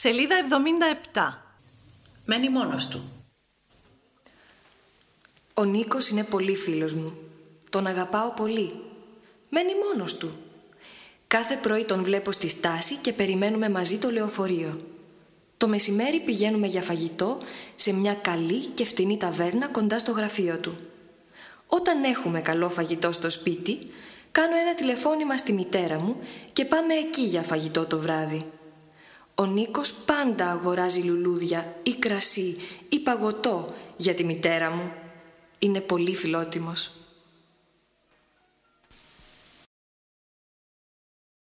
Σελίδα 77. Μένει μόνος του. Ο Νίκος είναι πολύ φίλος μου. Τον αγαπάω πολύ. Μένει μόνος του. Κάθε πρωί τον βλέπω στη στάση και περιμένουμε μαζί το λεωφορείο. Το μεσημέρι πηγαίνουμε για φαγητό σε μια καλή και φτηνή ταβέρνα κοντά στο γραφείο του. Όταν έχουμε καλό φαγητό στο σπίτι, κάνω ένα τηλεφώνημα στη μητέρα μου και πάμε εκεί για φαγητό το βράδυ. Ο Νίκος πάντα αγοράζει λουλούδια ή κρασί ή παγωτό για τη μητέρα μου. Είναι πολύ φιλότιμος.